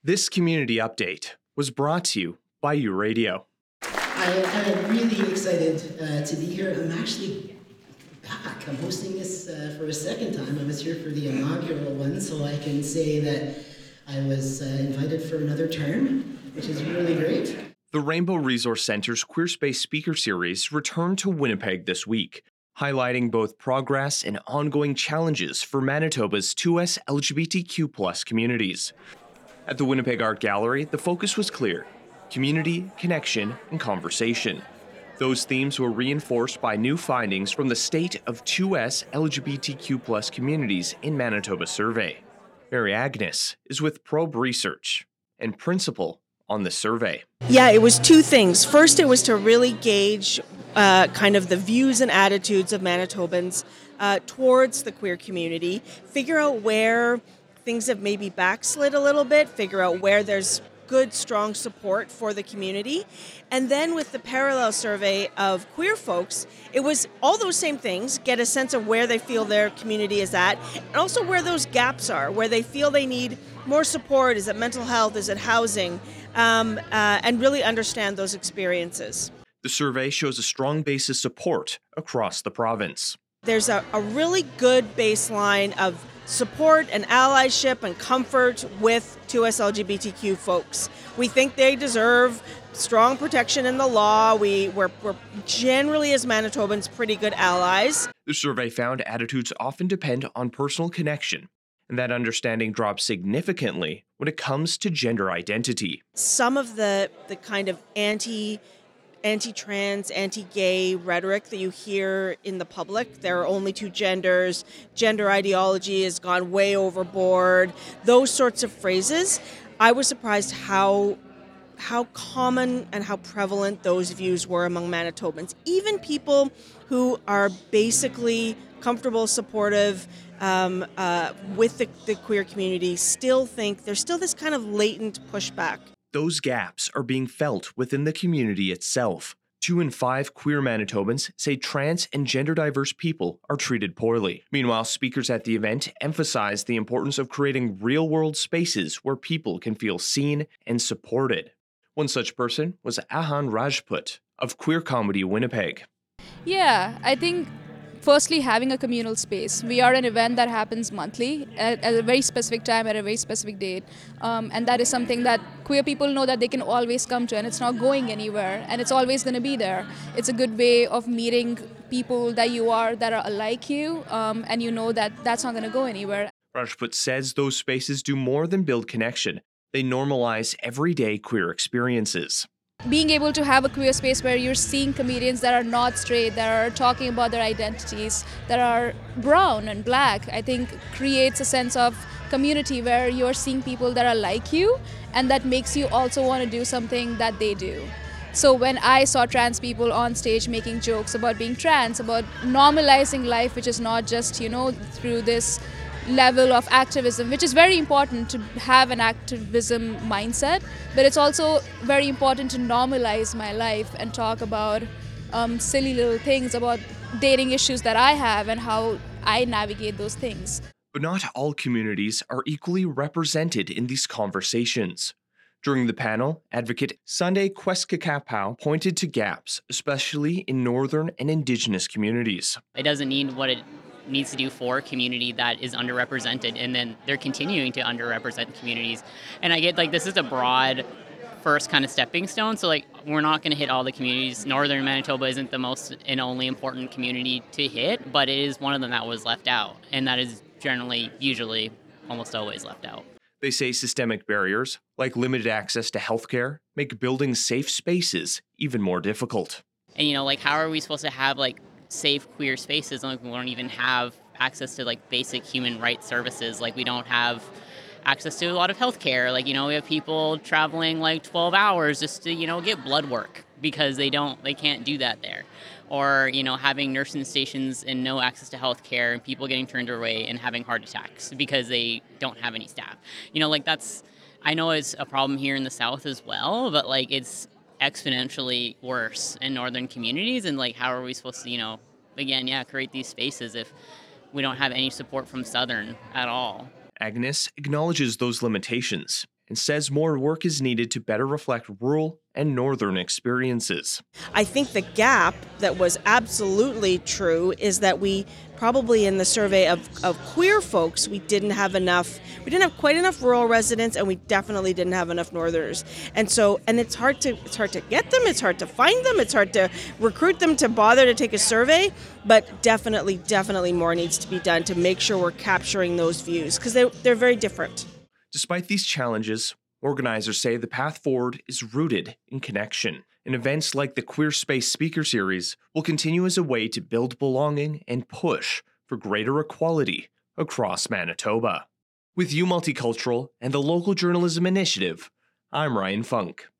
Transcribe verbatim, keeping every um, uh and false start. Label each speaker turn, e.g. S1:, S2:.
S1: This community update was brought to you by U Radio.
S2: I am really excited uh, to be here. I'm actually back. I'm hosting this uh, for a second time. I was here for the inaugural one, so I can say that I was uh, invited for another term, which is really great.
S1: The Rainbow Resource Center's Queer Space Speaker Series returned to Winnipeg this week, highlighting both progress and ongoing challenges for Manitoba's two S L G B T Q plus communities. At the Winnipeg Art Gallery, the focus was clear: community, connection, and conversation. Those themes were reinforced by new findings from the State of two S L G B T Q plus Communities in Manitoba survey. Mary Agnes is with Probe Research and principal on the survey.
S3: Yeah, it was two things. First, it was to really gauge uh, kind of the views and attitudes of Manitobans uh, towards the queer community, figure out where things have maybe backslid a little bit, figure out where there's good, strong support for the community. And then with the parallel survey of queer folks, it was all those same things, get a sense of where they feel their community is at, and also where those gaps are, where they feel they need more support. Is it mental health? Is it housing? Um, uh, and really understand those experiences.
S1: The survey shows a strong base of support across the province.
S3: There's a, a really good baseline of support and allyship and comfort with two S L G B T Q folks. We think they deserve strong protection in the law. We, we're, we're generally, as Manitobans, pretty good allies.
S1: The survey found attitudes often depend on personal connection, and that understanding drops significantly when it comes to gender identity.
S3: Some of the, the kind of anti anti-trans, anti-gay rhetoric that you hear in the public. There are only two genders. Gender ideology has gone way overboard. Those sorts of phrases. I was surprised how how common and how prevalent those views were among Manitobans. Even people who are basically comfortable, supportive um, uh, with the, the queer community still think there's still this kind of latent pushback.
S1: Those gaps are being felt within the community itself. Two in five queer Manitobans say trans and gender diverse people are treated poorly. Meanwhile, speakers at the event emphasized the importance of creating real-world spaces where people can feel seen and supported. One such person was Ahan Rajput of Queer Comedy Winnipeg.
S4: Yeah, I think firstly, having a communal space. We are an event that happens monthly at, at a very specific time, at a very specific date. Um, and that is something that queer people know that they can always come to, and it's not going anywhere, and it's always going to be there. It's a good way of meeting people that you are, that are like you, um, and you know that that's not going to go anywhere.
S1: Rajput says those spaces do more than build connection. They normalize everyday queer experiences.
S4: Being able to have a queer space where you're seeing comedians that are not straight, that are talking about their identities, that are brown and black, I think creates a sense of community where you're seeing people that are like you, and that makes you also want to do something that they do. So when I saw trans people on stage making jokes about being trans, about normalizing life, which is not just, you know, through this level of activism, which is very important to have an activism mindset, but it's also very important to normalize my life and talk about um, silly little things, about dating issues that I have and how I navigate those things.
S1: But not all communities are equally represented in these conversations. During the panel, advocate Sunday Queskakapau pointed to gaps, especially in Northern and Indigenous communities.
S5: It doesn't need what it needs to do for a community that is underrepresented, and then they're continuing to underrepresent communities. And I get like this is a broad first kind of stepping stone, so like we're not going to hit all the communities. Northern Manitoba isn't the most and only important community to hit, but it is one of them that was left out, and that is generally, usually, almost always left out.
S1: They say systemic barriers, like limited access to healthcare, make building safe spaces even more difficult.
S5: And you know, like how are we supposed to have like safe queer spaces like we don't even have access to like basic human rights services? Like we don't have access to a lot of healthcare. Like, you know, we have people traveling like twelve hours just to, you know, get blood work because they don't, they can't do that there. Or, you know, having nursing stations and no access to healthcare and people getting turned away and having heart attacks because they don't have any staff. You know, like that's, I know it's a problem here in the South as well, but like it's exponentially worse in northern communities. And like, how are we supposed to, you know, again, yeah, create these spaces if we don't have any support from Southern at all?
S1: Agnes acknowledges those limitations and says more work is needed to better reflect rural and northern experiences.
S3: I think the gap that was absolutely true is that we probably in the survey of, of queer folks, we didn't have enough, we didn't have quite enough rural residents, and we definitely didn't have enough northerners. And so, and it's hard to, it's hard to get them, it's hard to find them, it's hard to recruit them to bother to take a survey, but definitely, definitely more needs to be done to make sure we're capturing those views, because they, they're very different.
S1: Despite these challenges, organizers say the path forward is rooted in connection, and events like the Queer Space Speaker Series will continue as a way to build belonging and push for greater equality across Manitoba. With U Multicultural and the Local Journalism Initiative, I'm Ryan Funk.